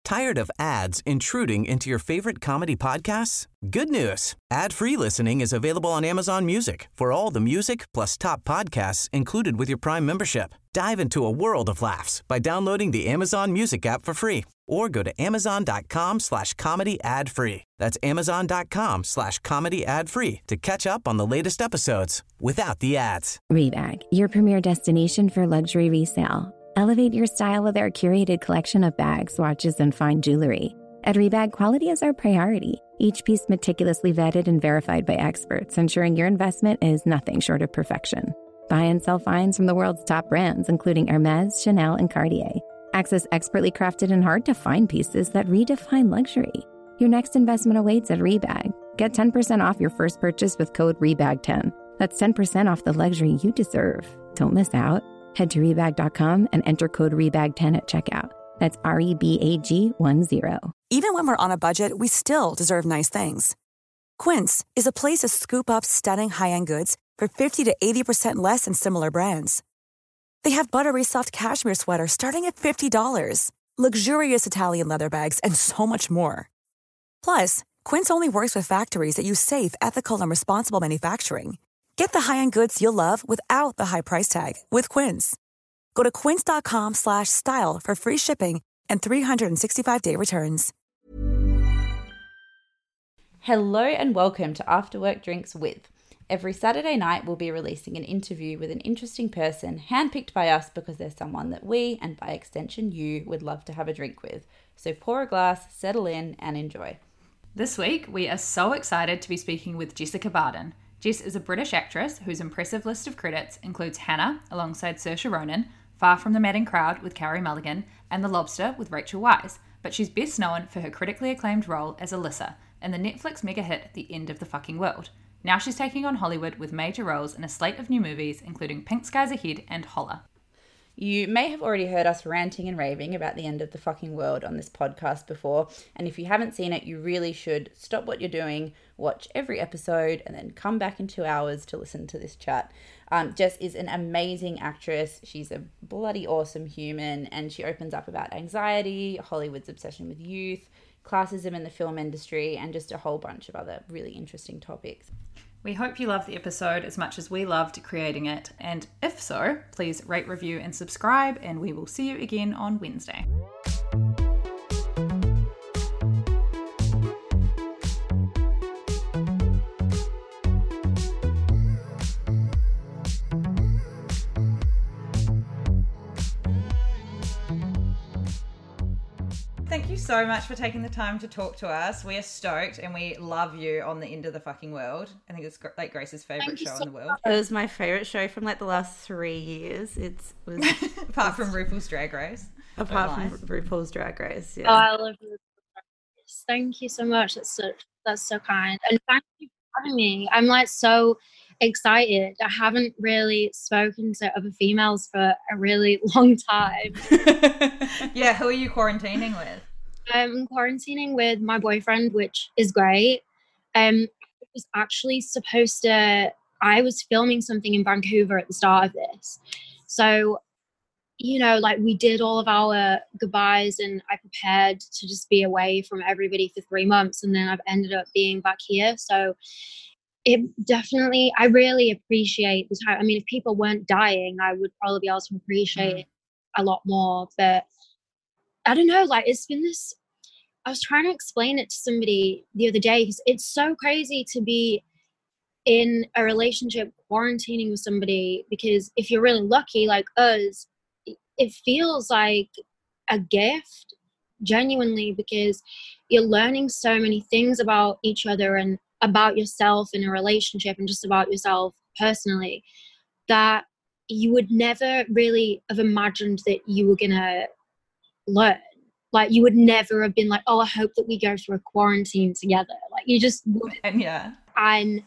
Tired of ads intruding into your favorite comedy podcasts? Good news. Ad-free listening is available on Amazon Music for all the music plus top podcasts included with your Prime membership. Dive into a world of laughs by downloading the Amazon Music app for free or go to amazon.com/comedy ad-free. That's amazon.com/comedy ad-free to catch up on the latest episodes without the ads. Rebag, your premier destination for luxury resale. Elevate your style with our curated collection of bags, watches, and fine jewelry. At Rebag, quality is our priority. Each piece meticulously vetted and verified by experts, ensuring your investment is nothing short of perfection. Buy and sell finds from the world's top brands, including Hermès, Chanel, and Cartier. Access expertly crafted and hard-to-find pieces that redefine luxury. Your next investment awaits at Rebag. Get 10% off your first purchase with code REBAG10. That's 10% off the luxury you deserve. Don't miss out. Head to Rebag.com and enter code REBAG10 at checkout. That's REBAG10. Even when we're on a budget, we still deserve nice things. Quince is a place to scoop up stunning high-end goods for 50 to 80% less than similar brands. They have buttery soft cashmere sweaters starting at $50, luxurious Italian leather bags, and so much more. Plus, Quince only works with factories that use safe, ethical, and responsible manufacturing. Get the high-end goods you'll love without the high price tag with Quince. Go to quince.com/style for free shipping and 365-day returns. Hello and welcome to After Work Drinks With. Every Saturday night we'll be releasing an interview with an interesting person handpicked by us because they're someone that we, and by extension you, would love to have a drink with. So pour a glass, settle in and enjoy. This week we are so excited to be speaking with Jessica Barden. Jess is a British actress whose impressive list of credits includes Hannah alongside Saoirse Ronan, Far From the Madding Crowd with Carey Mulligan, and The Lobster with Rachel Weisz, but she's best known for her critically acclaimed role as Alyssa in the Netflix mega hit The End of the Fucking World. Now she's taking on Hollywood with major roles in a slate of new movies including Pink Skies Ahead and Holler. You may have already heard us ranting and raving about The End of the Fucking World on this podcast before, and if you haven't seen it, you really should stop what you're doing, watch every episode, and then come back in 2 hours to listen to this chat. Jess is an amazing actress. She's a bloody awesome human, and she opens up about anxiety, Hollywood's obsession with youth, classism in the film industry, and just a whole bunch of other really interesting topics. We hope you love the episode as much as we loved creating it, and if so, please rate, review, and subscribe, and we will see you again on Wednesday. Thank you so much for taking the time to talk to us. We are stoked and we love you on The End of the Fucking World. I think it's like Grace's favourite show in the world. It was my favourite show from like the last 3 years. Apart from RuPaul's Drag Race. Apart from RuPaul's Drag Race, yeah. Oh, I love RuPaul's Drag Race. Thank you so much. That's so kind. And thank you for having me. I'm like so excited. I haven't really spoken to other females for a really long time. Yeah, who are you quarantining with? I'm quarantining with my boyfriend, which is great. It was actually supposed to, I was filming something in Vancouver at the start of this. So, you know, like we did all of our goodbyes and I prepared to just be away from everybody for 3 months. And then I've ended up being back here. So it definitely, I really appreciate the time. I mean, if people weren't dying, I would probably be able to appreciate it a lot more. But I don't know, like it's been this, I was trying to explain it to somebody the other day because it's so crazy to be in a relationship quarantining with somebody, because if you're really lucky like us, it feels like a gift, genuinely, because you're learning so many things about each other and about yourself in a relationship and just about yourself personally that you would never really have imagined that you were gonna learn. Like you would never have been like, oh, I hope that we go through a quarantine together. Like you just wouldn't. And yeah. And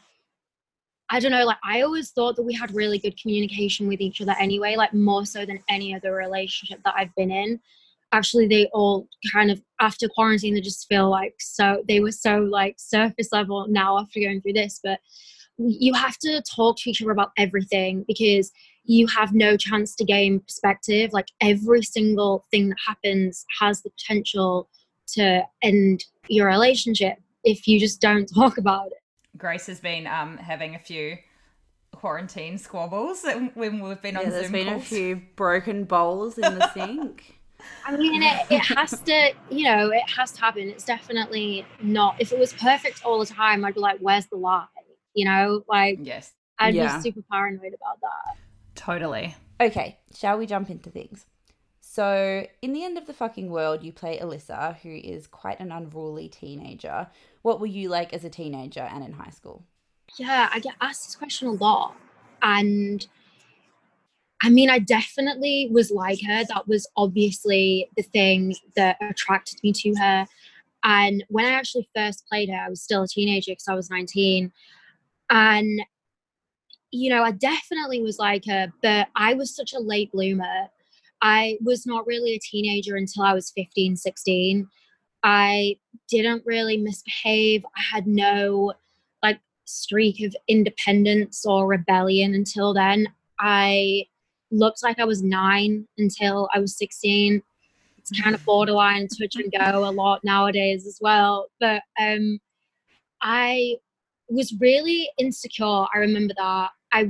I don't know, like I always thought that we had really good communication with each other anyway, like more so than any other relationship that I've been in. Actually, they all kind of, after quarantine, they just feel like they were so like surface level now after going through this. But you have to talk to each other about everything because you have no chance to gain perspective. Like every single thing that happens has the potential to end your relationship if you just don't talk about it. Grace has been having a few quarantine squabbles when we've been on Zoom there's been calls. A few broken bowls in the sink. I mean, it has to, it has to happen. It's definitely not, if it was perfect all the time, I'd be like, where's the lie? Yes. I'd be super paranoid about that. Totally. Okay, shall we jump into things? So, in The End of the Fucking World, you play Alyssa, who is quite an unruly teenager. What were you like as a teenager and in high school? Yeah, I get asked this question a lot. And I mean, I definitely was like her. That was obviously the thing that attracted me to her. And when I actually first played her, I was still a teenager because I was 19. And, I definitely was like her, but I was such a late bloomer. I was not really a teenager until I was 15, 16. I didn't really misbehave. I had no streak of independence or rebellion until then. I looked like I was 9 until I was 16. It's kind of borderline touch and go a lot nowadays as well. But I was really insecure. I remember that.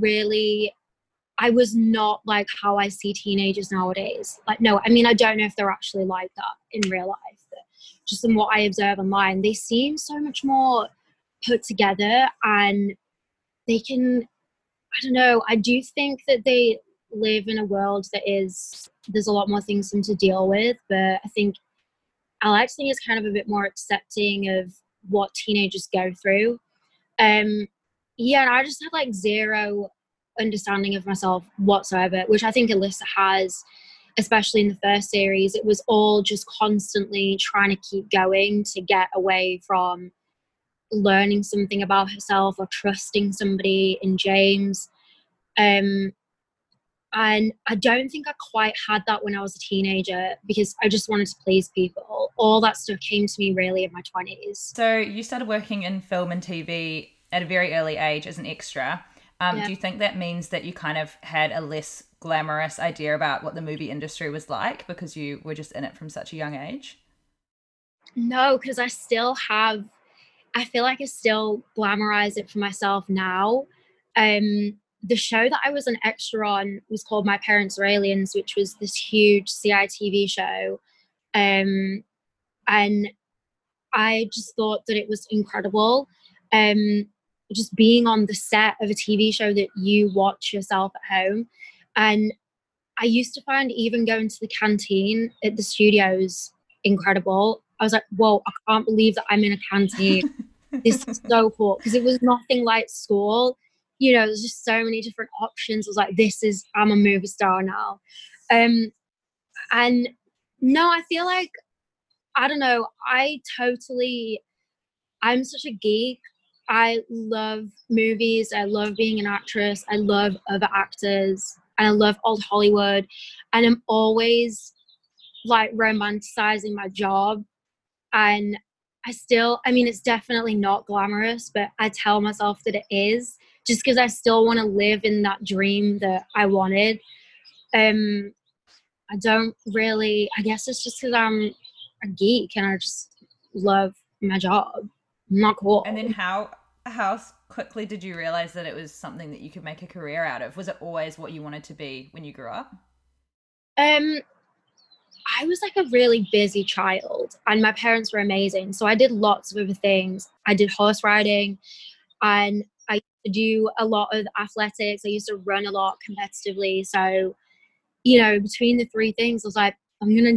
I was not like how I see teenagers nowadays. No, I mean, I don't know if they're actually like that in real life, but just in what I observe online, they seem so much more put together, and they can, I don't know, I do think that they live in a world there's a lot more things for them to deal with, but I think Alexing is kind of a bit more accepting of what teenagers go through. And I just had zero understanding of myself whatsoever, which I think Alyssa has, especially in the first series. It was all just constantly trying to keep going to get away from learning something about herself or trusting somebody in James. And I don't think I quite had that when I was a teenager because I just wanted to please people. All that stuff came to me really in my 20s. So you started working in film and TV at a very early age as an extra. Do you think that means that you kind of had a less glamorous idea about what the movie industry was like because you were just in it from such a young age? No, because I feel like I still glamorize it for myself now. The show that I was an extra on was called My Parents Are Aliens, which was this huge CITV show. And I just thought that it was incredible. Just being on the set of a TV show that you watch yourself at home. And I used to find even going to the canteen at the studios incredible. I was like, whoa, I can't believe that I'm in a canteen. This is so cool. Because it was nothing like school. There's just so many different options. I was like, I'm a movie star now. And no, I feel like, I don't know, I'm such a geek. I love movies. I love being an actress. I love other actors. And I love old Hollywood. And I'm always romanticizing my job. And it's definitely not glamorous, but I tell myself that it is just because I still want to live in that dream that I wanted. I guess it's just because I'm a geek and I just love my job. I'm not cool. And then how quickly did you realize that it was something that you could make a career out of? Was it always what you wanted to be when you grew up? I was a really busy child and my parents were amazing. So I did lots of other things. I did horse riding and I used to do a lot of athletics. I used to run a lot competitively. So, between the three things, I was like, I wanted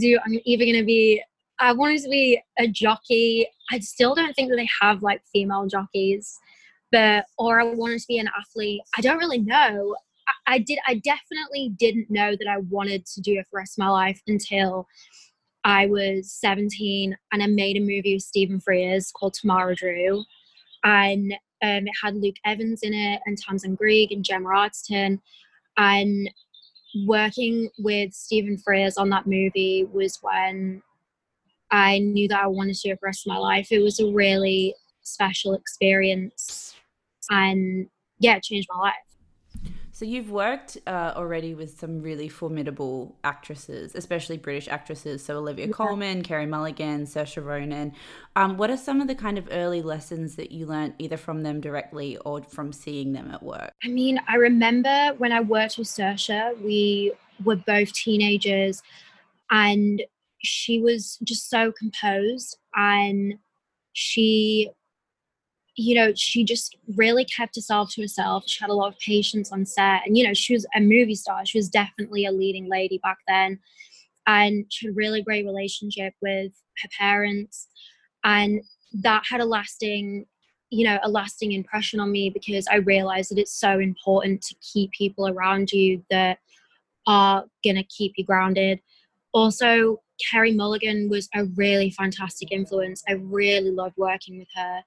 to be a jockey. I still don't think that they have female jockeys, or I wanted to be an athlete. I don't really know. I definitely didn't know that I wanted to do it for the rest of my life until I was 17 and I made a movie with Stephen Frears called Tamara Drew. And it had Luke Evans in it and Tamsin Greig and Gemma Arterton. And working with Stephen Frears on that movie was when I knew that I wanted to do it for the rest of my life. It was a really special experience and it changed my life. So you've worked already with some really formidable actresses, especially British actresses. So Olivia Colman, Carey Mulligan, Saoirse Ronan. What are some of the kind of early lessons that you learnt either from them directly or from seeing them at work? I mean, I remember when I worked with Saoirse, we were both teenagers and she was just so composed, and she just really kept herself to herself. She had a lot of patience on set. And, she was a movie star. She was definitely a leading lady back then. And she had a really great relationship with her parents. And that had a lasting impression on me, because I realized that it's so important to keep people around you that are going to keep you grounded. Also, Carey Mulligan was a really fantastic influence. I really loved working with her.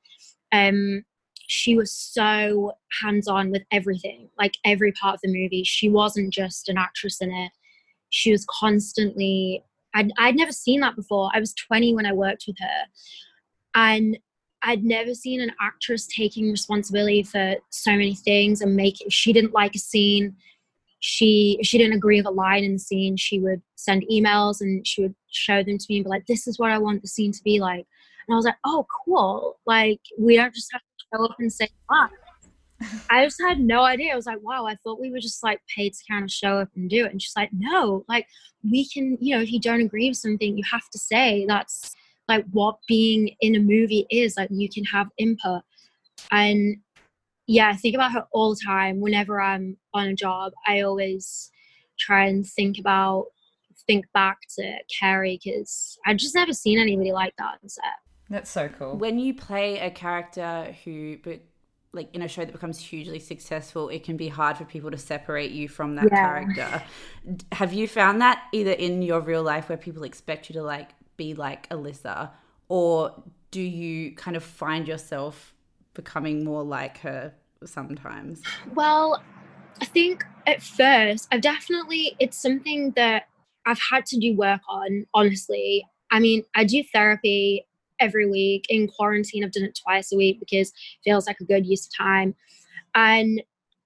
She was so hands-on with everything, like every part of the movie. She wasn't just an actress in it. She was constantly, I'd never seen that before. I was 20 when I worked with her, and I'd never seen an actress taking responsibility for so many things and if she didn't like a scene, she didn't agree with a line in the scene, she would send emails and she would show them to me and be like, this is what I want the scene to be like. And I was like, oh, cool. Like, we don't just have to show up and say, ah. I just had no idea. I was like, wow, I thought we were just like paid to kind of show up and do it. And she's like, no, like we can, if you don't agree with something, you have to say. That's like what being in a movie is. Like, you can have input. And yeah, I think about her all the time. Whenever I'm on a job, I always try and think back to Carey, because I've just never seen anybody like that on set. That's so cool. When you play a character like in a show that becomes hugely successful, it can be hard for people to separate you from that character. Have you found that either in your real life where people expect you to like be like Alyssa, or do you kind of find yourself becoming more like her sometimes? Well, I think at first it's something that I've had to do work on, honestly. I mean, I do therapy every week. In quarantine, I've done it twice a week because it feels like a good use of time. And,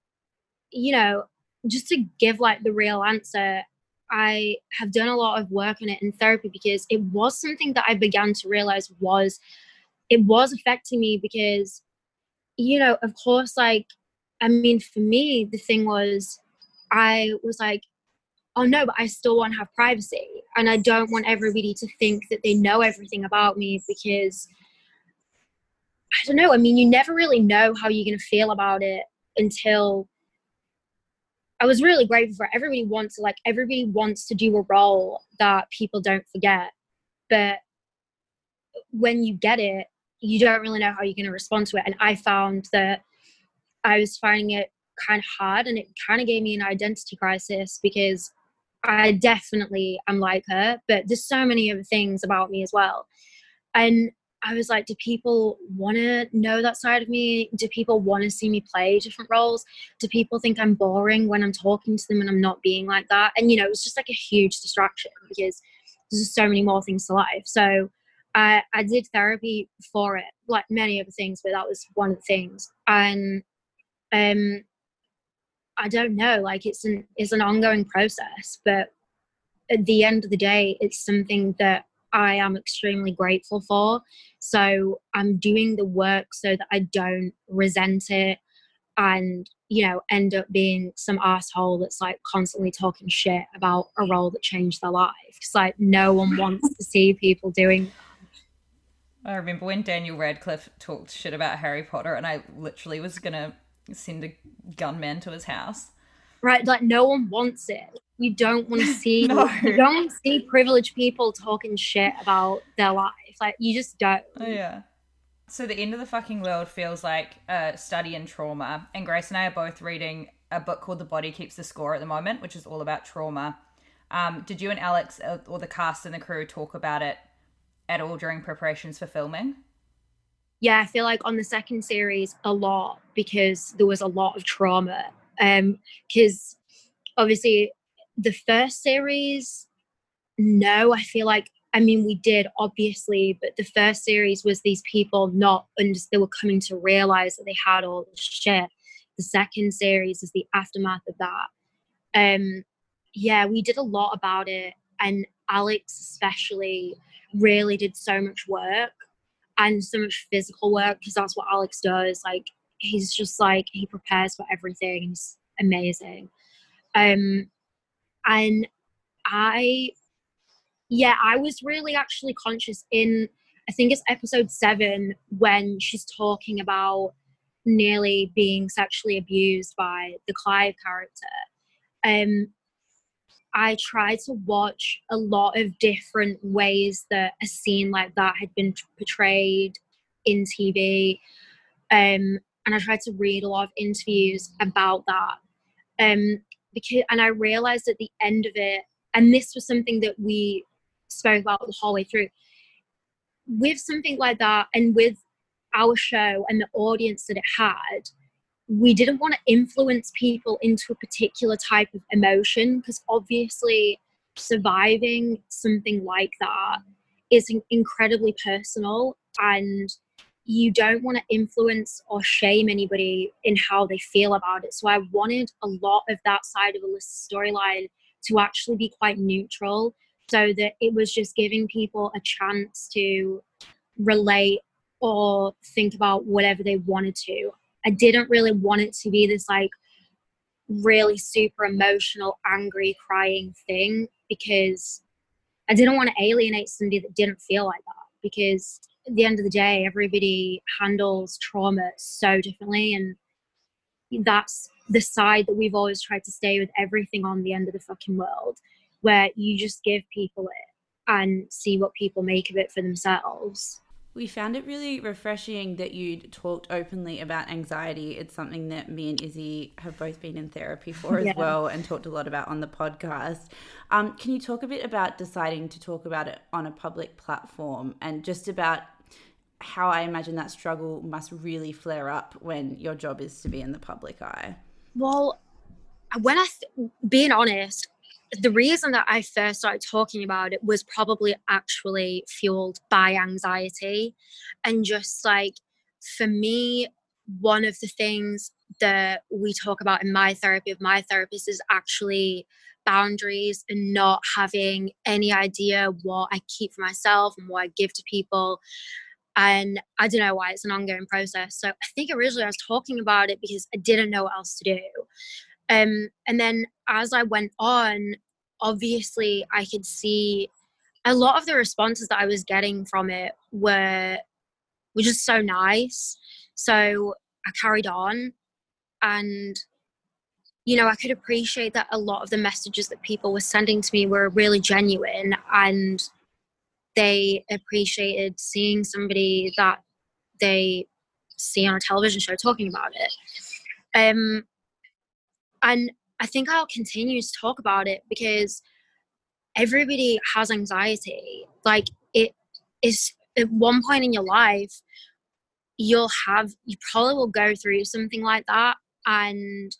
just to give like the real answer, I have done a lot of work on it in therapy, because it was something that I began to realize was affecting me, because, of course, like, I mean, for me, the thing was, I was like, oh no, but I still want to have privacy. And I don't want everybody to think that they know everything about me, because I don't know. I mean, you never really know how you're going to feel about it until I was really grateful for it. Everybody wants to do a role that people don't forget. But when you get it, you don't really know how you're going to respond to it. And I found that I was finding it kind of hard, and it kind of gave me an identity crisis, because I definitely am like her, but there's so many other things about me as well. And I was like, do people want to know that side of me? Do people want to see me play different roles? Do people think I'm boring when I'm talking to them and I'm not being like that? And, it was just like a huge distraction, because there's just so many more things to life. So I did therapy for it, like many other things, but that was one of the things. And I don't know, like it's an ongoing process, but at the end of the day, it's something that I am extremely grateful for. So I'm doing the work so that I don't resent it and, end up being some asshole that's like constantly talking shit about a role that changed their life. It's like no one wants to see people doing that. I remember when Daniel Radcliffe talked shit about Harry Potter, and I literally was going to send a gunman to his house. Right, like no one wants it. You don't want to see No. You don't want to see privileged people talking shit about their life. Like you just don't. Oh yeah. So the end of the fucking world feels like a study in trauma, and Grace and I are both reading a book called The Body Keeps the Score at the moment, which is all about trauma. Did you and Alex or the cast and the crew talk about it at all during preparations for filming? Yeah, I feel like on the second series a lot, because there was a lot of trauma. Because obviously the first series, no, I feel like, I mean, we did obviously, but the first series was these people they were coming to realize that they had all this shit. the second series is the aftermath of that. Yeah, we did a lot about it, and Alex especially really did so much work and so much physical work, because that's what Alex does. Like, he's just like, he prepares for everything. He's amazing. And I was really actually conscious in, I think it's episode 7, when she's talking about nearly being sexually abused by the Clive character. I tried to watch a lot of different ways that a scene like that had been portrayed in TV. And I tried to read a lot of interviews about that. And I realized at the end of it, and this was something that we spoke about the whole way through, with something like that and with our show and the audience that it had, we didn't want to influence people into a particular type of emotion, because obviously surviving something like that is incredibly personal, and you don't want to influence or shame anybody in how they feel about it. So I wanted a lot of that side of Alyssa's storyline to actually be quite neutral, so that it was just giving people a chance to relate or think about whatever they wanted to. I didn't really want it to be this like really super emotional, angry, crying thing, because I didn't want to alienate somebody that didn't feel like that, because at the end of the day, everybody handles trauma so differently, and that's the side that we've always tried to stay with everything on the end of the fucking world, where you just give people it and see what people make of it for themselves. We found it really refreshing that you'd talked openly about anxiety. It's something that me and Izzy have both been in therapy for as well, and talked a lot about on the podcast. Can you talk a bit about deciding to talk about it on a public platform, and just about how I imagine that struggle must really flare up when your job is to be in the public eye? Well, being honest, the reason that I first started talking about it was probably actually fueled by anxiety. And just like, for me, one of the things that we talk about in my therapy of my therapist is actually boundaries, and not having any idea what I keep for myself and what I give to people. And I don't know why, it's an ongoing process. So I think originally I was talking about it because I didn't know what else to do. And then as I went on, obviously I could see a lot of the responses that I was getting from it were just so nice. So I carried on, and, you know, I could appreciate that a lot of the messages that people were sending to me were really genuine, and they appreciated seeing somebody that they see on a television show talking about it. And I think I'll continue to talk about it, because everybody has anxiety. Like, it is, at one point in your life, you probably will go through something like that. And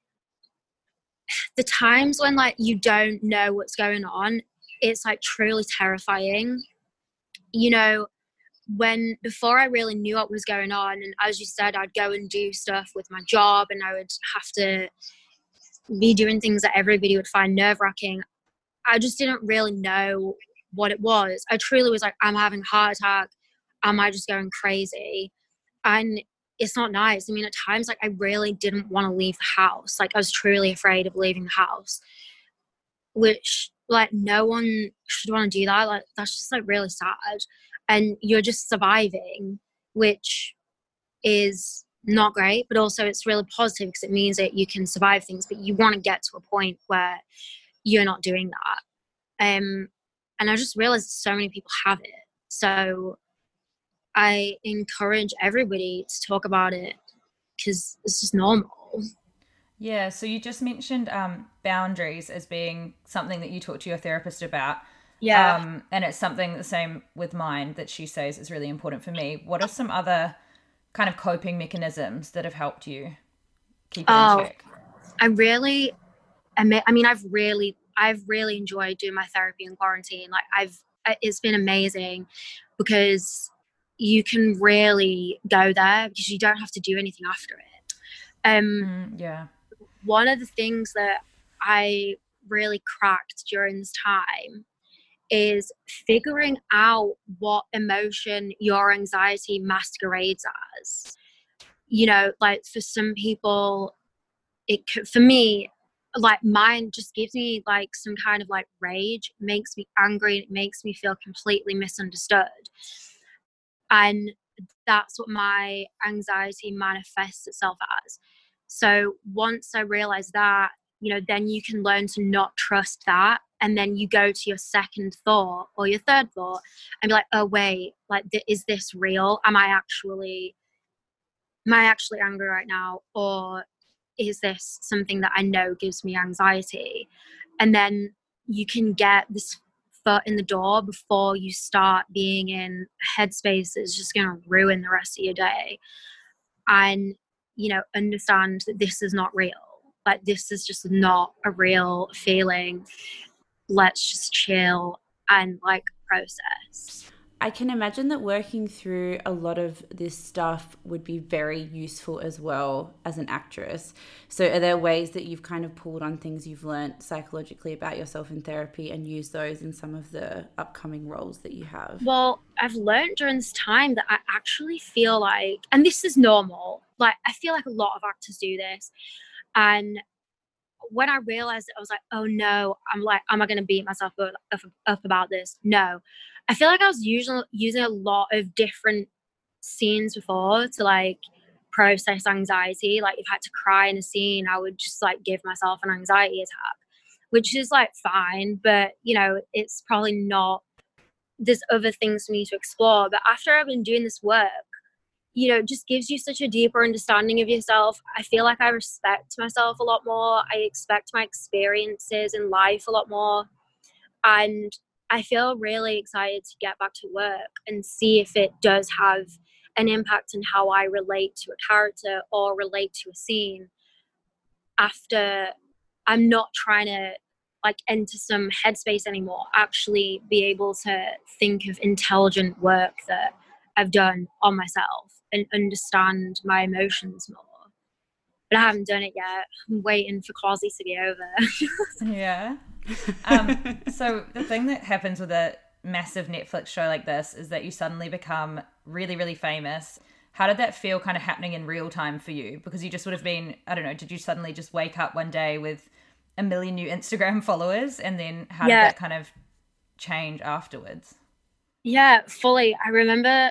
the times when like you don't know what's going on, it's like truly terrifying. You know, before I really knew what was going on, and as you said, I'd go and do stuff with my job, and I would have to be doing things that everybody would find nerve-wracking. I just didn't really know what it was. I truly was like, I'm having a heart attack. Am I just going crazy? And it's not nice. I mean, at times, like, I really didn't want to leave the house. Like, I was truly afraid of leaving the house, which, like, no one should want to do that. Like, that's just, like, really sad. And you're just surviving, which is not great, but also it's really positive because it means that you can survive things, but you want to get to a point where you're not doing that. And I just realized so many people have it. So I encourage everybody to talk about it, because it's just normal. Yeah, so you just mentioned boundaries as being something that you talk to your therapist about. Yeah. And it's something the same with mine that she says is really important for me. What are some other kind of coping mechanisms that have helped you keep it in check? I've really enjoyed doing my therapy in quarantine. Like, it's been amazing, because you can really go there because you don't have to do anything after it. Yeah. One of the things that I really cracked during this time is figuring out what emotion your anxiety masquerades as. You know, like for some people, it could, for me, like mine just gives me like some kind of like rage, makes me angry, it makes me feel completely misunderstood. And that's what my anxiety manifests itself as. So once I realized that, you know, then you can learn to not trust that. And then you go to your second thought or your third thought and be like, oh, wait, like, is this real? Am I actually angry right now? Or is this something that I know gives me anxiety? And then you can get this foot in the door before you start being in a headspace that's just going to ruin the rest of your day. And, you know, understand that this is not real. Like, this is just not a real feeling. Let's just chill and like process. I can imagine that working through a lot of this stuff would be very useful as well as an actress. So are there ways that you've kind of pulled on things you've learned psychologically about yourself in therapy and used those in some of the upcoming roles that you have? Well, I've learned during this time that I actually feel like, and this is normal, like I feel like a lot of actors do this. And when I realized it, I was like, oh no, I'm like, am I going to beat myself up about this? No. I feel like I was using a lot of different scenes before to like process anxiety. Like if I had to cry in a scene, I would just like give myself an anxiety attack, which is like fine, but you know, it's probably not, there's other things for me to explore. But after I've been doing this work, you know, it just gives you such a deeper understanding of yourself. I feel like I respect myself a lot more. I expect my experiences in life a lot more. And I feel really excited to get back to work and see if it does have an impact on how I relate to a character or relate to a scene after I'm not trying to like enter some headspace anymore, actually be able to think of intelligent work that I've done on myself and understand my emotions more. But I haven't done it yet. I'm waiting for Quasi to be over. Yeah. So the thing that happens with a massive Netflix show like this is that you suddenly become really, really famous. How did that feel kind of happening in real time for you? Because you just would have been, I don't know, did you suddenly just wake up one day with 1 million new Instagram followers? And then how did that kind of change afterwards? Yeah, fully. I remember,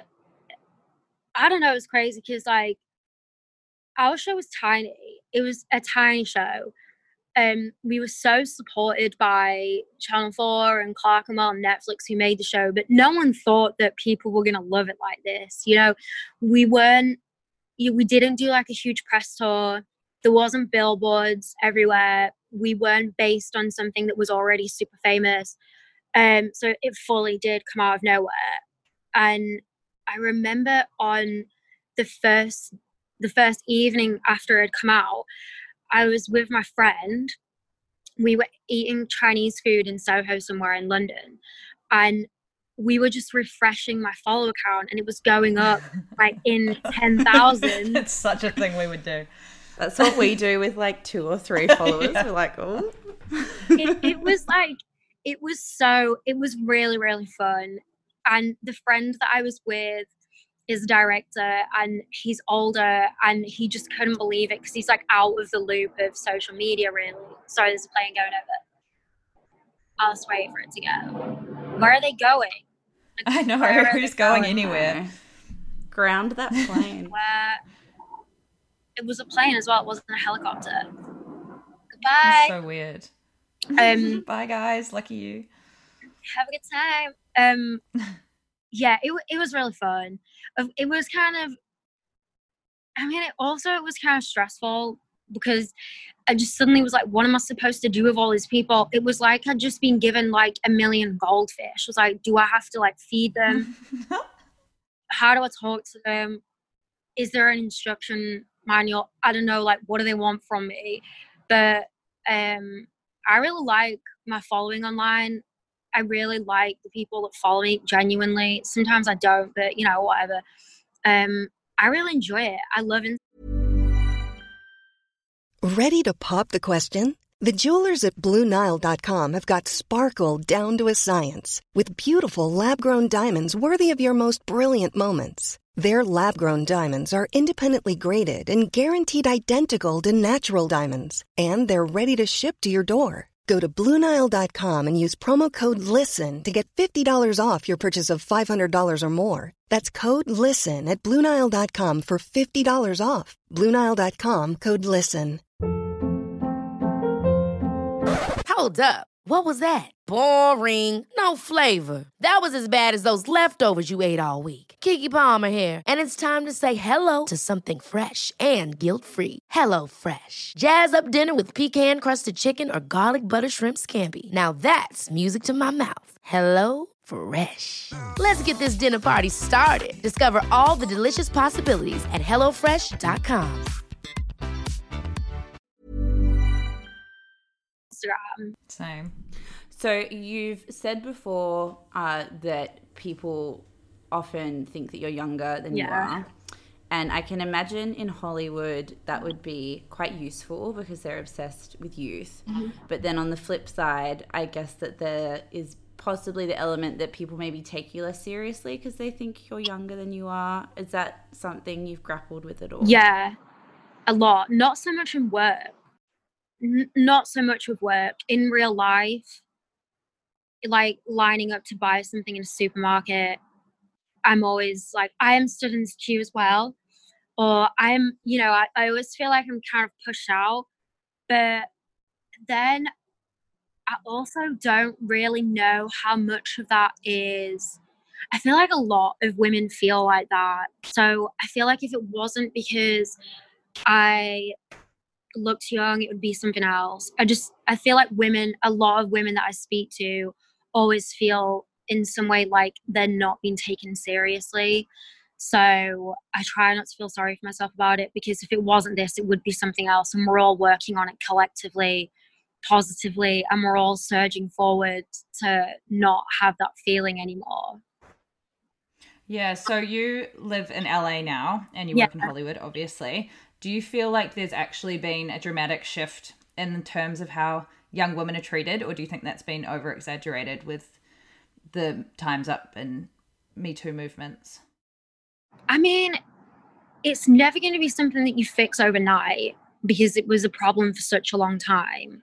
I don't know, it was crazy because like our show was tiny. It was a tiny show. We were so supported by Channel 4 and Clarkmore on Netflix who made the show, but no one thought that people were going to love it like this. You know, we didn't do like a huge press tour. There wasn't billboards everywhere. We weren't based on something that was already super famous. So it fully did come out of nowhere. And I remember on the first evening after it had come out, I was with my friend. We were eating Chinese food in Soho somewhere in London. And we were just refreshing my follow count and it was going up like in 10,000. It's such a thing we would do. That's what we do with like 2 or 3 followers. Yeah. We're like, oh. It was like, it was really, really fun. And the friend that I was with is a director and he's older and he just couldn't believe it because he's like out of the loop of social media really. Sorry, there's a plane going over. I'll just wait for it to go. Where are they going? Like, I know, who's going anywhere? Ground that plane. It was a plane as well, it wasn't a helicopter. Goodbye. That's so weird. Bye guys, lucky you. Have a good time. Yeah, it was really fun. It was kind of, I mean, it was kind of stressful because I just suddenly was like, what am I supposed to do with all these people? It was like I'd just been given like 1 million goldfish. I was like, do I have to like feed them? How do I talk to them? Is there an instruction manual? I don't know, like what do they want from me? But I really like my following online. I really like the people that follow me genuinely. Sometimes I don't, but you know, whatever. I really enjoy it. I love it. Ready to pop the question? The jewelers at BlueNile.com have got sparkle down to a science with beautiful lab-grown diamonds worthy of your most brilliant moments. Their lab-grown diamonds are independently graded and guaranteed identical to natural diamonds, and they're ready to ship to your door. Go to BlueNile.com and use promo code LISTEN to get $50 off your purchase of $500 or more. That's code LISTEN at BlueNile.com for $50 off. BlueNile.com, code LISTEN. Hold up. What was that? Boring. No flavor. That was as bad as those leftovers you ate all week. Keke Palmer here, and it's time to say hello to something fresh and guilt-free. Hello Fresh. Jazz up dinner with pecan-crusted chicken or garlic butter shrimp scampi. Now that's music to my mouth. Hello Fresh. Let's get this dinner party started. Discover all the delicious possibilities at hellofresh.com. Same. So you've said before that people often think that you're younger than you are. And I can imagine in Hollywood that would be quite useful because they're obsessed with youth. Mm-hmm. But then on the flip side, I guess that there is possibly the element that people maybe take you less seriously because they think you're younger than you are. Is that something you've grappled with at all? Yeah, a lot. Not so much in work. Not so much with work. In real life, like lining up to buy something in a supermarket, I'm always like, I am stood in this queue as well. Or I'm, I always feel like I'm kind of pushed out. But then I also don't really know how much of that is. I feel like a lot of women feel like that. So I feel like if it wasn't because I looked young, it would be something else. I feel like a lot of women that I speak to always feel in some way like they're not being taken seriously. So I try not to feel sorry for myself about it, because if it wasn't this, it would be something else. And we're all working on it collectively, positively, and we're all surging forward to not have that feeling anymore. Yeah, so you live in LA now and you work in Hollywood, obviously. Do you feel like there's actually been a dramatic shift in terms of how young women are treated, or do you think that's been over-exaggerated with the Time's Up and Me Too movements? I mean, it's never going to be something that you fix overnight because it was a problem for such a long time.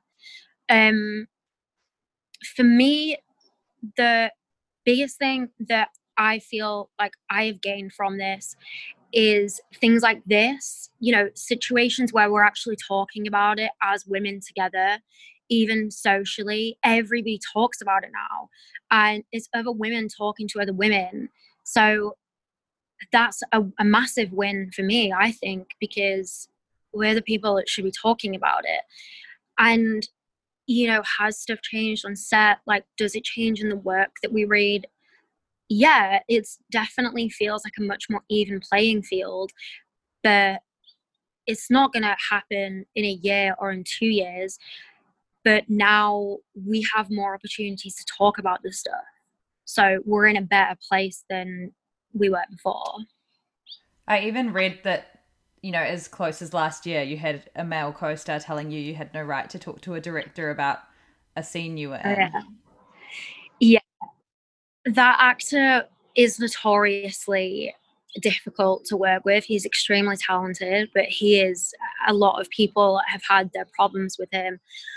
For me, the biggest thing that I feel like I have gained from this is things like this, situations where we're actually talking about it as women together, even socially. Everybody talks about it now, and it's other women talking to other women. So that's a massive win for me, I think, because we're the people that should be talking about it. And, has stuff changed on set? Like, does it change in the work that we read? Yeah, it's definitely feels like a much more even playing field, but it's not going to happen in a year or in 2 years. But now we have more opportunities to talk about this stuff. So we're in a better place than we were before. I even read that, as close as last year, you had a male co-star telling you had no right to talk to a director about a scene you were in. Yeah. That actor is notoriously difficult to work with. He's extremely talented, but a lot of people have had their problems with him.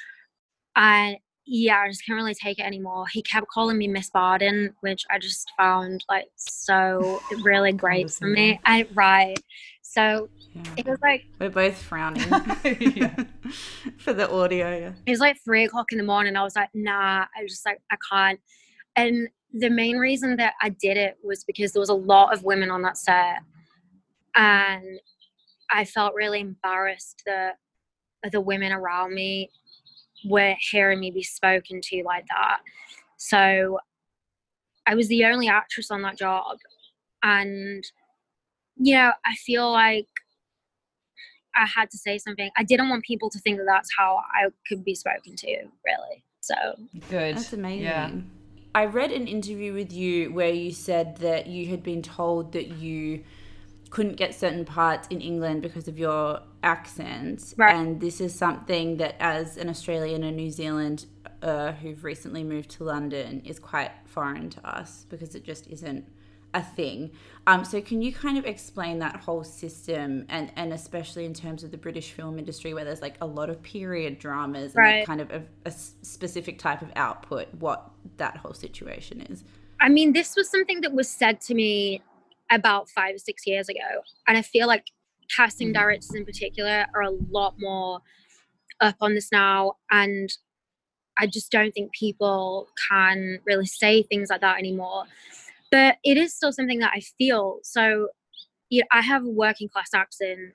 And I just can't really take it anymore. He kept calling me Miss Barden, which I just found so really great for me. So it was like, we're both frowning for the audio. Yeah. It was like 3:00 in the morning. I was like, nah, I can't. And the main reason that I did it was because there was a lot of women on that set, and I felt really embarrassed that the women around me were hearing me be spoken to like that. So I was the only actress on that job, and I feel like I had to say something. I didn't want people to think that that's how I could be spoken to, really. So good. That's amazing. Yeah. I read an interview with you where you said that you had been told that you couldn't get certain parts in England because of your accent, Right. and this is something that, as an Australian and New Zealand who've recently moved to London, is quite foreign to us because it just isn't a thing. So can you kind of explain that whole system, and especially in terms of the British film industry, where there's like a lot of period dramas and Right. like kind of a specific type of output, what that whole situation is? I mean, this was something that was said to me about 5 or 6 years ago. And I feel like casting directors in particular are a lot more up on this now. And I just don't think people can really say things like that anymore. But it is still something that I feel. So, I have a working class accent.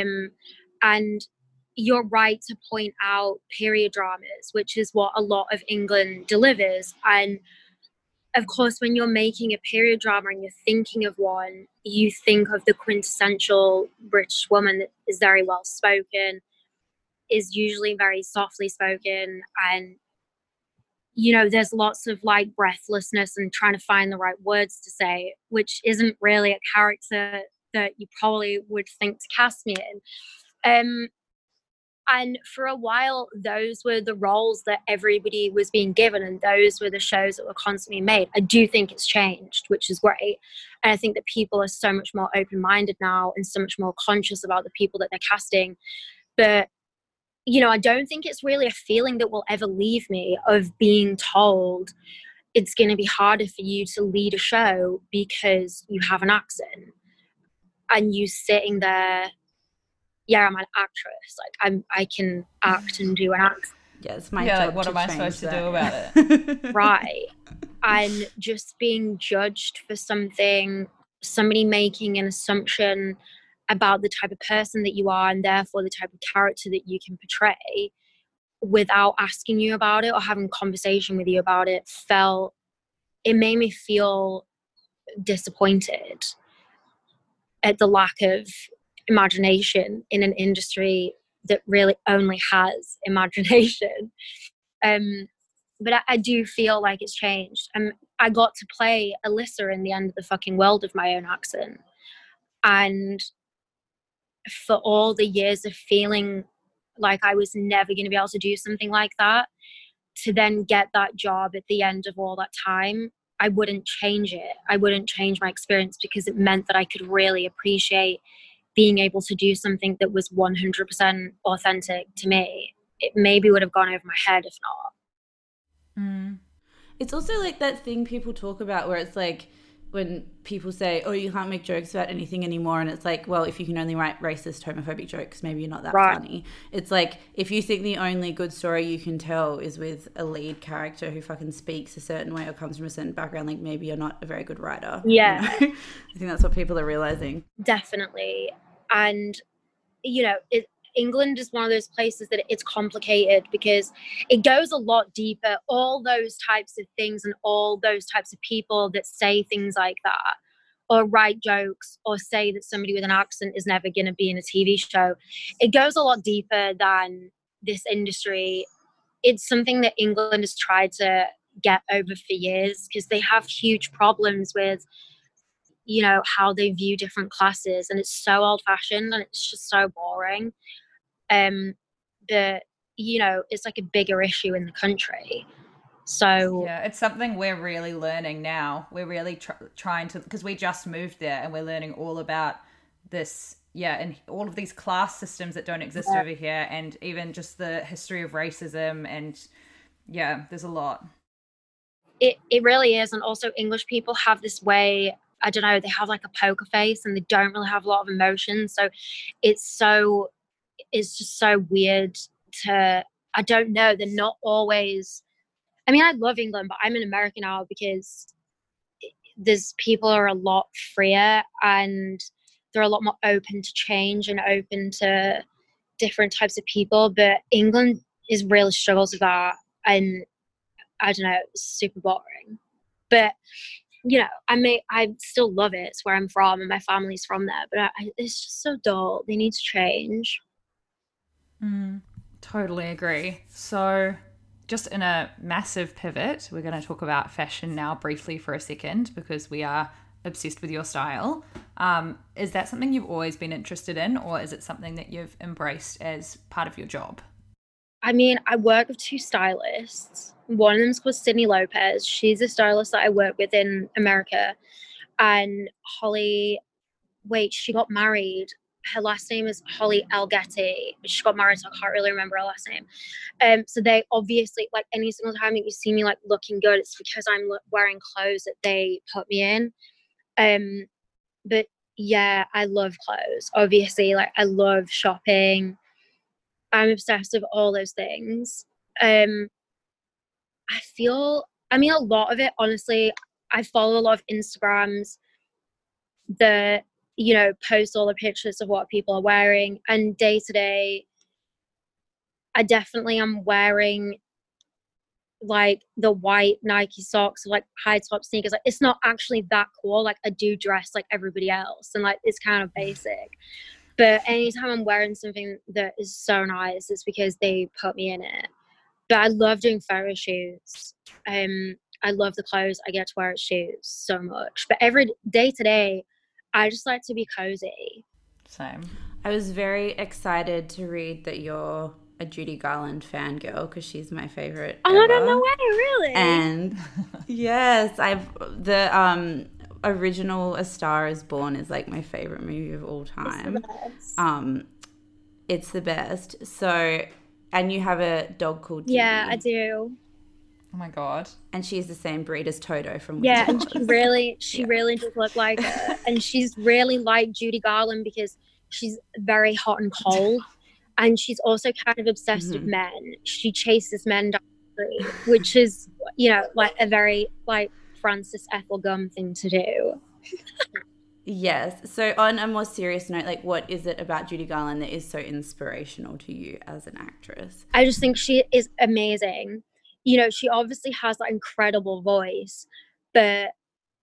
And you're right to point out period dramas, which is what a lot of England delivers. And of course, when you're making a period drama and you're thinking of one, you think of the quintessential British woman that is very well spoken, is usually very softly spoken, and there's lots of like breathlessness and trying to find the right words to say, which isn't really a character that you probably would think to cast me in. And for a while, those were the roles that everybody was being given, and those were the shows that were constantly made. I do think it's changed, which is great. And I think that people are so much more open-minded now and so much more conscious about the people that they're casting. But, I don't think it's really a feeling that will ever leave me of being told it's going to be harder for you to lead a show because you have an accent. And you sitting there, yeah, I'm an actress. Like I can act and do an accent. Yeah, it's my job. Like, what am I supposed to do about it? Right. And just being judged for something, somebody making an assumption about the type of person that you are and therefore the type of character that you can portray without asking you about it or having a conversation with you about it, it made me feel disappointed at the lack of imagination in an industry that really only has imagination. But I do feel like it's changed. I got to play Alyssa in The End of the Fucking World of my own accent. And for all the years of feeling like I was never going to be able to do something like that, to then get that job at the end of all that time, I wouldn't change it. I wouldn't change my experience because it meant that I could really appreciate being able to do something that was 100% authentic to me. It maybe would have gone over my head if not. It's also like that thing people talk about where it's like when people say, oh, you can't make jokes about anything anymore. And it's like, well, if you can only write racist, homophobic jokes, maybe you're not that funny. It's like, if you think the only good story you can tell is with a lead character who fucking speaks a certain way or comes from a certain background, like maybe you're not a very good writer. Yeah. I think that's what people are realizing. Definitely. And, England is one of those places that it's complicated because it goes a lot deeper. All those types of things and all those types of people that say things like that or write jokes or say that somebody with an accent is never going to be in a TV show, it goes a lot deeper than this industry. It's something that England has tried to get over for years because they have huge problems with how they view different classes, and it's so old-fashioned and it's just so boring. But it's like a bigger issue in the country. So yeah, it's something we're really learning now. We're really trying to, because we just moved there and we're learning all about this, and all of these class systems that don't exist over here, and even just the history of racism, and there's a lot. It really is. And also English people have this way, I don't know, they have like a poker face and they don't really have a lot of emotion. So it's just so weird I don't know, they're not always, I mean, I love England, but I'm in America now because people are a lot freer and they're a lot more open to change and open to different types of people. But England really struggles with that. And I don't know, it's super boring. But I still love it. It's where I'm from and my family's from there. But it's just so dull. They need to change. Totally agree. So just in a massive pivot, we're going to talk about fashion now briefly for a second because we are obsessed with your style. Is that something you've always been interested in, or is it something that you've embraced as part of your job? I mean, I work with two stylists. One of them's called Sydney Lopez. She's a stylist that I work with in America. And Holly, she got married. Her last name is Holly Algetti. She got married, so I can't really remember her last name. So they obviously, like, any single time that you see me like looking good, it's because I'm wearing clothes that they put me in. But yeah, I love clothes. Obviously, like, I love shopping. I'm obsessed with all those things. I mean, a lot of it, honestly, I follow a lot of Instagrams that, you know, post all the pictures of what people are wearing. And day to day, I definitely am wearing like the white Nike socks, like high top sneakers. Like, it's not actually that cool. Like, I do dress like everybody else, and like it's kind of basic. But anytime I'm wearing something that is so nice, it's because they put me in it. But I love doing photo shoots. I love the clothes I get to wear at shoots so much. But every day to day, I just like to be cozy. Same. I was very excited to read that you're a Judy Garland fangirl because she's my favorite. Oh my God, no way, really? And yes, the original A Star Is Born is like my favorite movie of all time. It's the best. So, and you have a dog called Judy. Yeah, I do. Oh my God. And she's the same breed as Toto from Yeah, and she really does look like her. And she's really like Judy Garland because she's very hot and cold. And she's also kind of obsessed with men. She chases men down the street, which is, you know, like a very like Frances Ethel Gum thing to do. Yes. So on a more serious note, like, what is it about Judy Garland that is so inspirational to you as an actress? I just think she is amazing. You know, she obviously has that incredible voice, but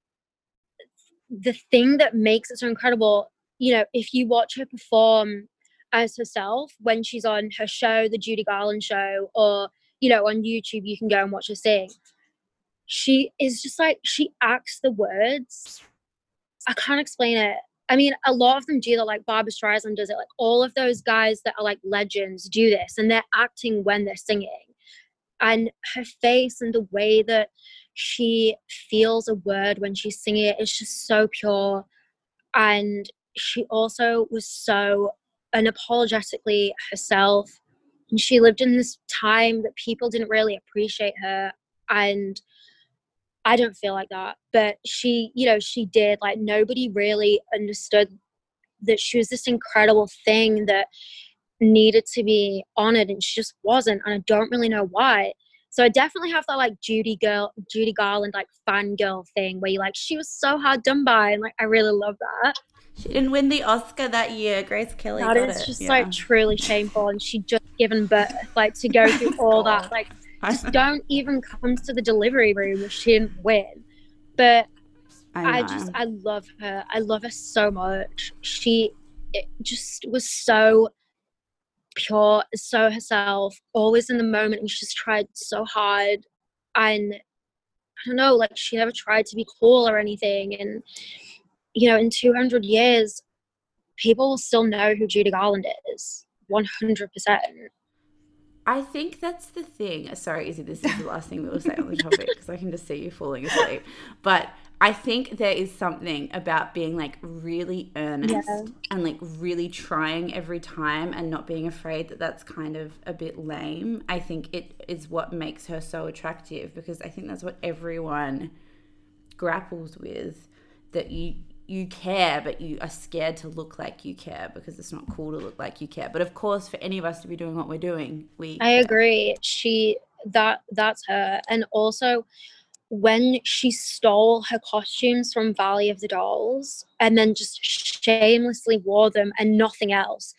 the thing that makes it so incredible, you know, if you watch her perform as herself when she's on her show, The Judy Garland Show, or, you know, on YouTube, you can go and watch her sing. She is just like, she acts the words. I can't explain it. I mean, a lot of them do that, like Barbra Streisand does it. Like, all of those guys that are like legends do this, and they're acting when they're singing. And her face and the way that she feels a word when she's singing it is just so pure. And she also was so unapologetically herself. And she lived in this time that people didn't really appreciate her. And I don't feel like that. But she, you know, she did. Like, nobody really understood that she was this incredible thing that needed to be honored, and she just wasn't, and I don't really know why. So I definitely have that like Judy Garland like fangirl thing where you like, she was so hard done by, and like I really love that. She didn't win the Oscar that year. Grace Kelly got it. That is just like truly shameful, and she just given birth, like, to go through all that, like, just don't even come to the delivery room if she didn't win. But I love her. I love her so much. She just was so pure, so herself, always in the moment, and she just tried so hard. And I don't know, like, she never tried to be cool or anything. And, you know, in 200 years, people will still know who Judy Garland is, 100%. I think that's the thing. Sorry, Izzy, this is the last thing we'll say on the topic because I can just see you falling asleep. But I think there is something about being like really earnest and like really trying every time and not being afraid that that's kind of a bit lame. I think it is what makes her so attractive, because I think that's what everyone grapples with, that you care, but you are scared to look like you care because it's not cool to look like you care. But of course, for any of us to be doing what we're doing, I agree. That's her. And also, when she stole her costumes from Valley of the Dolls and then just shamelessly wore them and nothing else,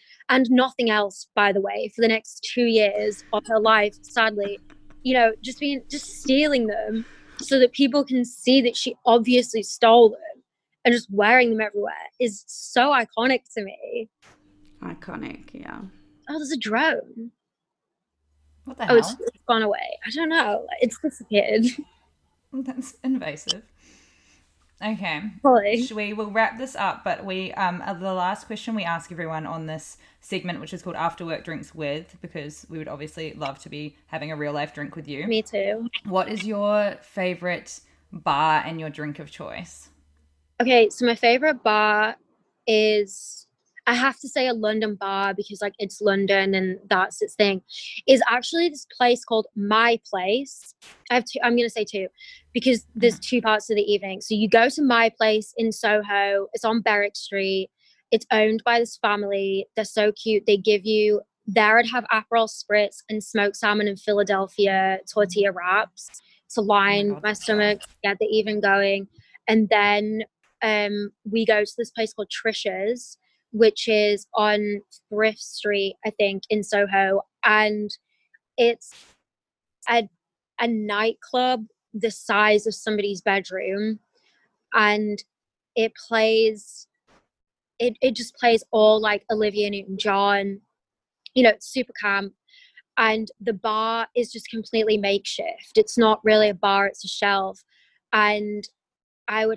by the way, for the next 2 years of her life, sadly, you know, just stealing them so that people can see that she obviously stole them, and just wearing them everywhere is so iconic to me. Iconic, yeah. Oh, there's a drone. What the hell? It's gone away. I don't know. It's disappeared. That's invasive. Okay. Fully. We will wrap this up, but we the last question we ask everyone on this segment, which is called After Work Drinks With, because we would obviously love to be having a real life drink with you. Me too. What is your favorite bar and your drink of choice? Okay, so my favorite bar is, I have to say a London bar because like it's London and that's its thing, is actually this place called My Place. I'm going to say two because there's two parts of the evening. So you go to My Place in Soho. It's on Berwick Street. It's owned by this family. They're so cute. They give you, there I'd have Aperol Spritz and smoked salmon and Philadelphia tortilla wraps to line my stomach, get the even going. And then we go to this place called Trisha's, which is on Thrift Street, I think, in Soho. And it's a nightclub the size of somebody's bedroom. And it plays, it just plays all like Olivia Newton-John. You know, it's super camp. And the bar is just completely makeshift. It's not really a bar, it's a shelf. And I'd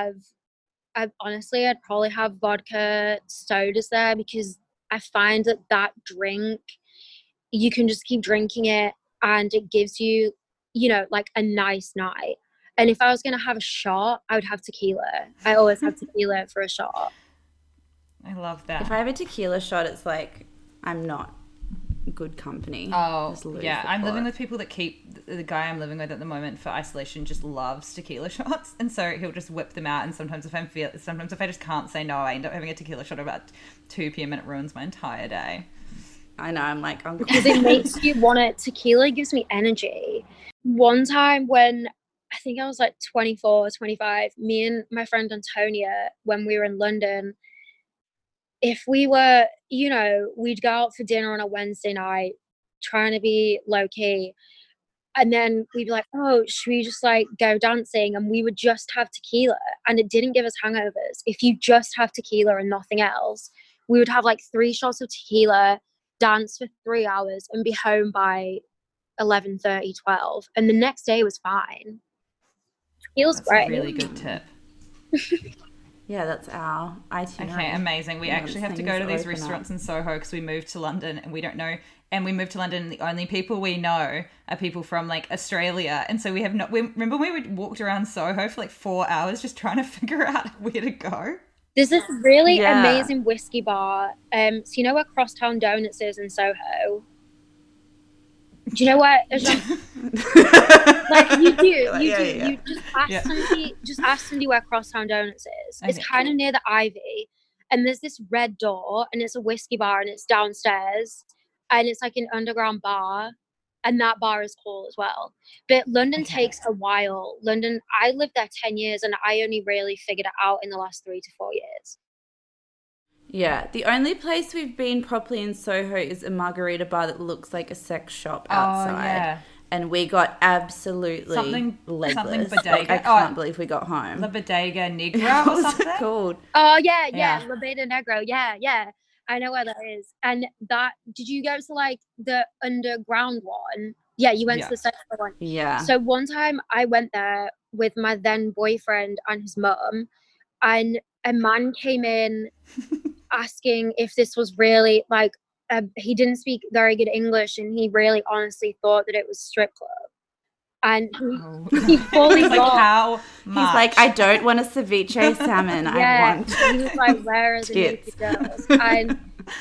probably have vodka sodas there because I find that drink, you can just keep drinking it and it gives you, you know, like a nice night. And if I was going to have a shot, I would have tequila. I always have tequila for a shot. I love that. If I have a tequila shot, it's like I'm not good company. Oh, yeah. I'm living with people that the guy I'm living with at the moment for isolation just loves tequila shots. And so he'll just whip them out. And sometimes if I just can't say no, I end up having a tequila shot about 2 p.m. and it ruins my entire day. I know. I'm like, because it makes you want it. Tequila gives me energy. One time when I think I was like 24, 25, me and my friend Antonia, when we were in London, if we were, you know, we'd go out for dinner on a Wednesday night, trying to be low key. And then we'd be like, oh, should we just like go dancing? And we would just have tequila. And it didn't give us hangovers. If you just have tequila and nothing else, we would have like 3 shots of tequila, dance for 3 hours and be home by 11:30, 12. And the next day was fine. Tequila's great. That's a really good tip. Yeah, that's our itinerary. Okay, amazing. We actually have to go to these restaurants in Soho because we moved to London and we don't know. And we moved to London and the only people we know are people from like Australia. And so we have not. Remember we walked around Soho for like 4 hours just trying to figure out where to go? There's this really amazing whiskey bar. So you know where Crosstown Donuts is in Soho? Do you know what? Like you do. You just ask somebody where Crosstown Donuts is. It's kind of near the Ivy, and there's this red door, and it's a whiskey bar, and it's downstairs, and it's like an underground bar, and that bar is cool as well. But London takes a while. I lived there 10 years, and I only really figured it out in the last 3 to 4 years. Yeah, the only place we've been properly in Soho is a margarita bar that looks like a sex shop outside. Oh, yeah. And we got absolutely legless. Something bodega. Like, I can't believe we got home. La Bodega Negra or something? What's it called? Oh, yeah. La Bodega Negro. Yeah. I know where that is. And did you go to like the underground one? Yeah, you went to the second one. Yeah. So one time I went there with my then boyfriend and his mum, and a man came in asking if this was really like, he didn't speak very good English and he really honestly thought that it was a strip club. And he fully like, how much? He's like, I don't want a ceviche salmon. I want. He was like, where are the naked girls? And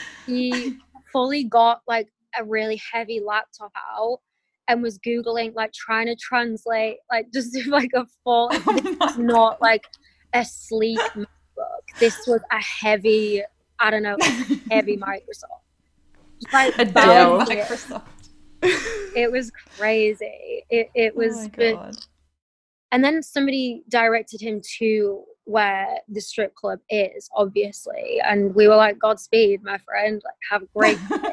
he fully got like a really heavy laptop out and was Googling, like trying to translate, like just like a full, it's not like a sleek MacBook. This was a heavy, I don't know, heavy Microsoft. Like a Dell Microsoft. It was crazy. It was. Oh my God. And then somebody directed him to where the strip club is, obviously, and we were like, "Godspeed, my friend. Like, have a great day."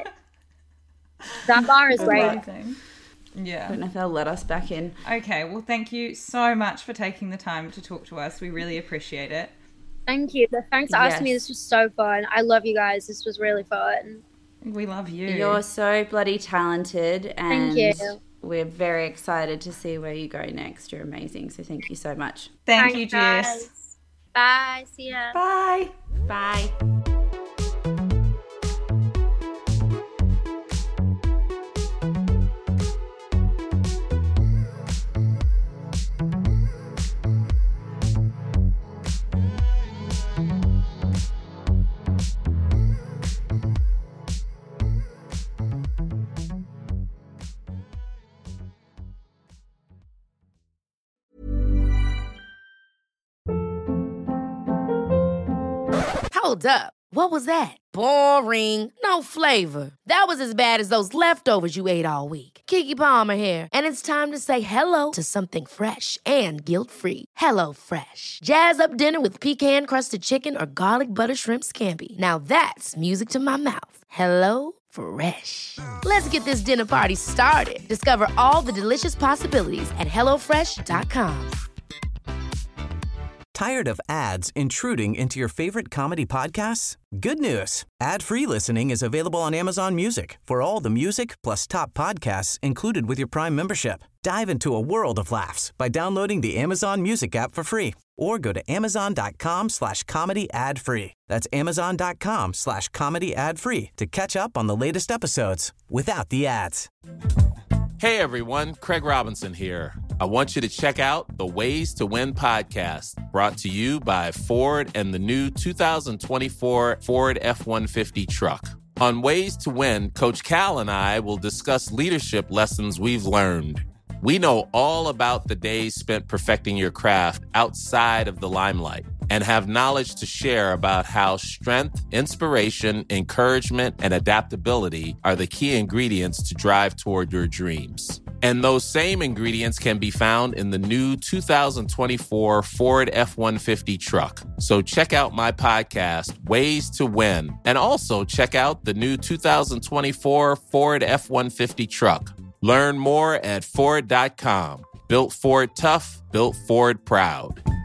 That bar is great. Yeah. I don't know if they'll let us back in. Okay. Well, thank you so much for taking the time to talk to us. We really appreciate it. Thank you. Thanks for asking me. This was so fun. I love you guys. This was really fun. We love you. You're so bloody talented, and thank you. we're very excited to see where you go next. You're amazing. So thank you so much. Thank you, Jess. Bye. See ya. Bye. Bye. Hold up. What was that? Boring. No flavor. That was as bad as those leftovers you ate all week. Keke Palmer here, and it's time to say hello to something fresh and guilt-free. Hello Fresh. Jazz up dinner with pecan-crusted chicken or garlic butter shrimp scampi. Now that's music to my mouth. Hello Fresh. Let's get this dinner party started. Discover all the delicious possibilities at hellofresh.com. Tired of ads intruding into your favorite comedy podcasts? Good news. Ad-free listening is available on Amazon Music for all the music plus top podcasts included with your Prime membership. Dive into a world of laughs by downloading the Amazon Music app for free or go to amazon.com/comedy ad-free. That's amazon.com/comedy ad-free to catch up on the latest episodes without the ads. Hey everyone, Craig Robinson here. I want you to check out the Ways to Win podcast, brought to you by Ford and the new 2024 Ford F-150 truck. On Ways to Win, Coach Cal and I will discuss leadership lessons we've learned. We know all about the days spent perfecting your craft outside of the limelight and have knowledge to share about how strength, inspiration, encouragement, and adaptability are the key ingredients to drive toward your dreams. And those same ingredients can be found in the new 2024 Ford F-150 truck. So check out my podcast, Ways to Win, and also check out the new 2024 Ford F-150 truck. Learn more at Ford.com. Built Ford tough, built Ford proud.